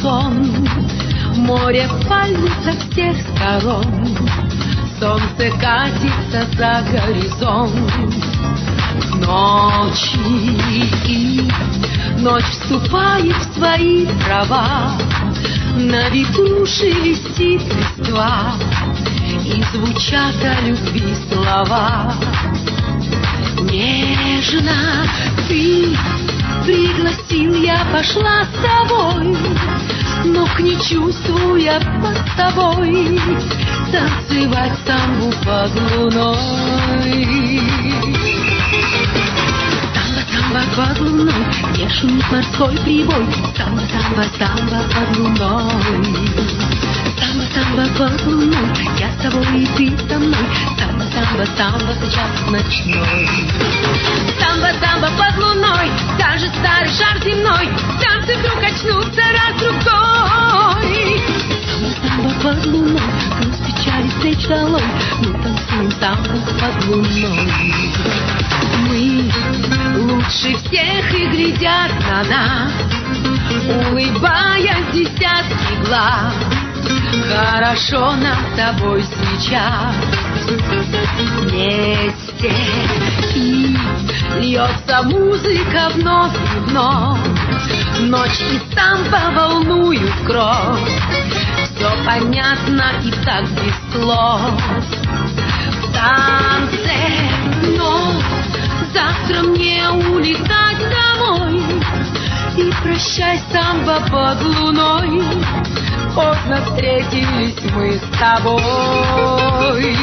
сон. Море пальм со всех сторон, солнце катится за горизонт. Ночь вступает в свои права, на ветру шелестит листва, и звучат о любви слова. Нежно ты пригласил, я пошла с тобой, ног не чувствуя под собой, танцевать самбу под луной. Самба под луной, где шумит морской прибой, самба под луной. Самба под луной, я с тобой и ты со мной, самба сейчас ночной. Самба под луной, даже старый шар земной, танцы вдруг очнутся раз другой. Самба под луной, груз печали с плеч долой, мы танцуем самбу под луной. Мы лучше всех и глядят на нас, улыбаясь десятки глаз. Хорошо нам с тобой сейчас вместе, и льется музыка вновь и вновь. Ночь и самбо волнуют кровь, все понятно и так без слов. В танце вновь завтра мне улетать домой, и прощай, самбо под луной, поздно встретились мы с тобой.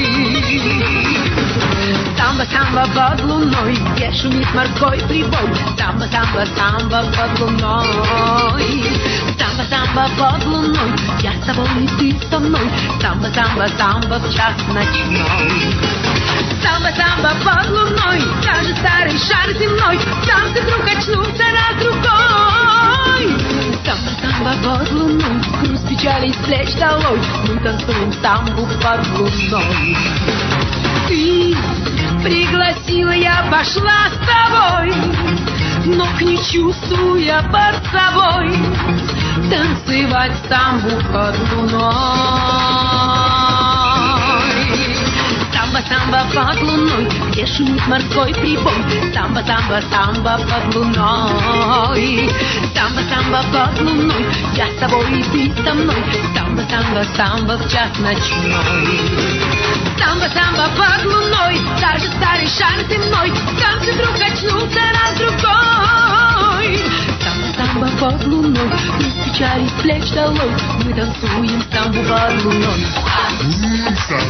Самбо под луной, где шумит морской прибой, самбо под луной. Самбо под луной, я с тобой и ты со мной, самбо в час ночной. Самбо под луной, даже старый шар земной, танцы вдруг очнутся раз другой. Самбо под луной, груз печали с плеч долой, мы танцуем самбу под луной. Ты пригласила, я пошла с тобой, ног не чувствуя под собой, танцевать самбу под луной. Самбо под луной, где шумит морской прибой, самбо под луной. Самбо под луной, я с тобой и ты со мной, самбо в час ночной. Самбо под луной, даже старый шар земной, танцы вдруг очнутся раз другой. Самбо под луной, груз печали с плеч долой, мы танцуем самбу под луной.